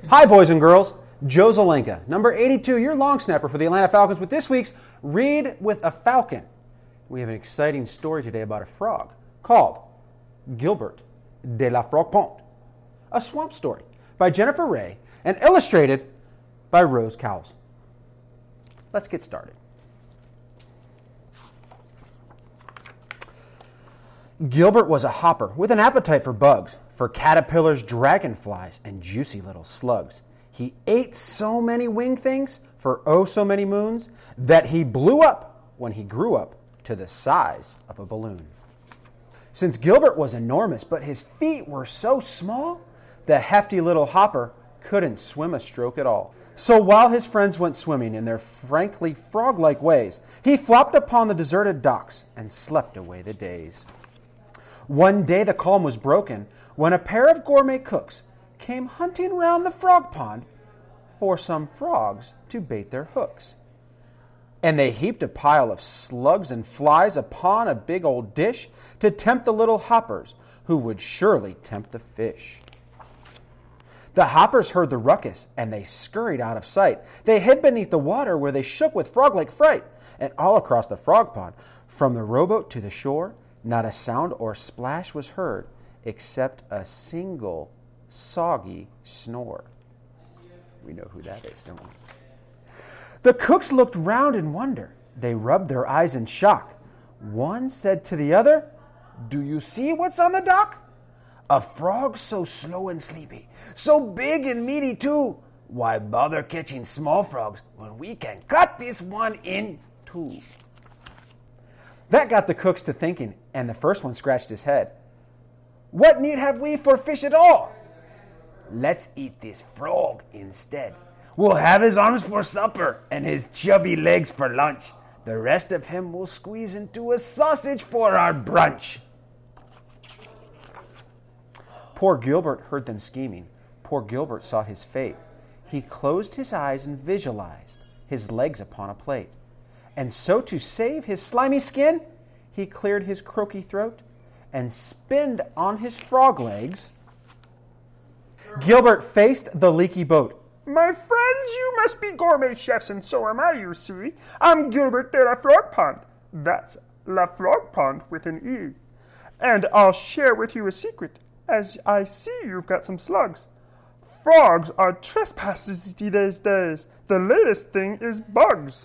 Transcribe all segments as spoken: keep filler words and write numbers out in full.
Hi, boys and girls. Joe Zelenka, number eighty-two, your long snapper for the Atlanta Falcons with this week's Read with a Falcon. We have an exciting story today about a frog called Gilbert de la Frog Pond, a swamp story by Jennifer Ray and illustrated by Rose Cowles. Let's get started. Gilbert was a hopper with an appetite for bugs, for caterpillars, dragonflies, and juicy little slugs. He ate so many winged things for oh so many moons that he blew up when he grew up to the size of a balloon. Since Gilbert was enormous, but his feet were so small, the hefty little hopper couldn't swim a stroke at all. So while his friends went swimming in their frankly frog-like ways, he flopped upon the deserted docks and slept away the days. One day the calm was broken when a pair of gourmet cooks came hunting round the frog pond for some frogs to bait their hooks. And they heaped a pile of slugs and flies upon a big old dish to tempt the little hoppers, who would surely tempt the fish. The hoppers heard the ruckus, and they scurried out of sight. They hid beneath the water where they shook with frog-like fright. And all across the frog pond, from the rowboat to the shore, not a sound or splash was heard, except a single soggy snore. We know who that is, don't we? The cooks looked round in wonder. They rubbed their eyes in shock. One said to the other, "Do you see what's on the dock? A frog so slow and sleepy, so big and meaty too. Why bother catching small frogs when we can cut this one in two?" That got the cooks to thinking, and the first one scratched his head. "What need have we for fish at all? Let's eat this frog instead. We'll have his arms for supper and his chubby legs for lunch. The rest of him we'll squeeze into a sausage for our brunch." Poor Gilbert heard them scheming. Poor Gilbert saw his fate. He closed his eyes and visualized his legs upon a plate. And so to save his slimy skin, he cleared his croaky throat and spinned on his frog legs. Gilbert faced the leaky boat. "My friends, you must be gourmet chefs, and so am I, you see. I'm Gilbert de la Frog Pond. That's La Frog Pond with an E. And I'll share with you a secret, as I see you've got some slugs. Frogs are trespassers these days. The latest thing is bugs.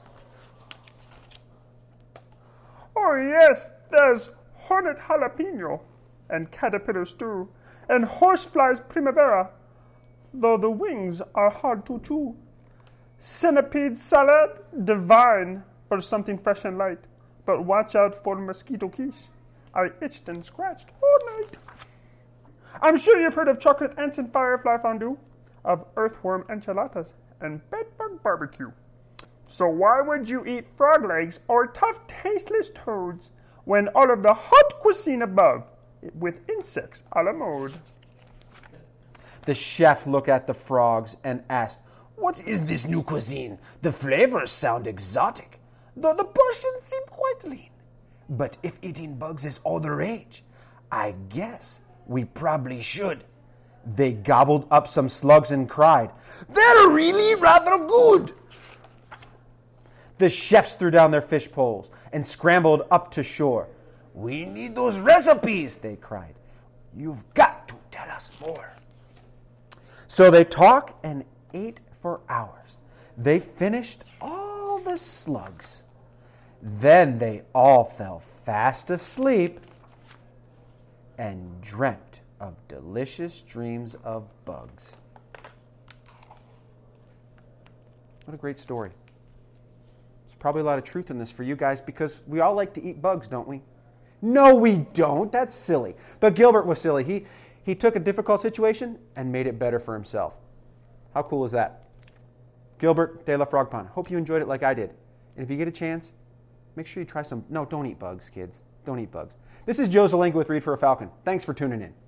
Oh yes, there's hornet jalapeno, and caterpillar stew, and horseflies primavera, though the wings are hard to chew. Centipede salad, divine for something fresh and light, but watch out for mosquito quiche. I itched and scratched all night. I'm sure you've heard of chocolate ants and firefly fondue, of earthworm enchiladas, and bedbug barbecue. So why would you eat frog legs or tough, tasteless toads when all of the hot cuisine above with insects a la mode? The chef looked at the frogs and asked, "What is this new cuisine? The flavors sound exotic, though the portions seem quite lean. But if eating bugs is all the rage, I guess we probably should." They gobbled up some slugs and cried, "They're really rather good." The chefs threw down their fish poles and scrambled up to shore. "We need those recipes," they cried. "You've got to tell us more." So they talked and ate for hours. They finished all the slugs. Then they all fell fast asleep and dreamt of delicious dreams of bugs. What a great story. There's probably a lot of truth in this for you guys because we all like to eat bugs, don't we? No, we don't. That's silly. But Gilbert was silly. He He took a difficult situation and made it better for himself. How cool is that? Gilbert de la Frog Pond. Hope you enjoyed it like I did. And if you get a chance, make sure you try some. No, don't eat bugs, kids. Don't eat bugs. This is Joe Zelenka with Read for a Falcon. Thanks for tuning in.